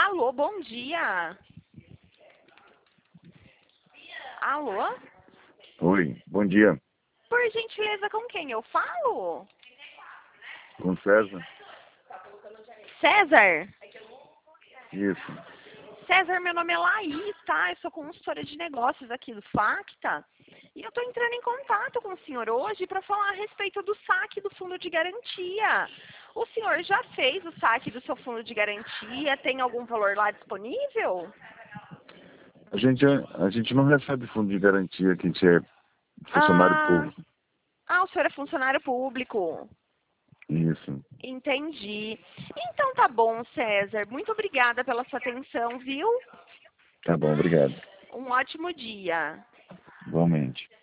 Alô, bom dia. Alô? Oi, bom dia. Por gentileza, com quem eu falo? Com César? César? Isso. César, meu nome é Laís, tá? Eu sou consultora de negócios aqui do Facta. E eu tô entrando em contato com o senhor hoje para falar a respeito do saque do fundo de garantia. O senhor já fez o saque do seu fundo de garantia? Tem algum valor lá disponível? A gente não recebe fundo de garantia que a gente é funcionário Ah, público. o senhor é funcionário público. Isso. Entendi. Então tá bom, César. Muito obrigada pela sua atenção, viu? Tá bom, obrigado. Um ótimo dia. Igualmente.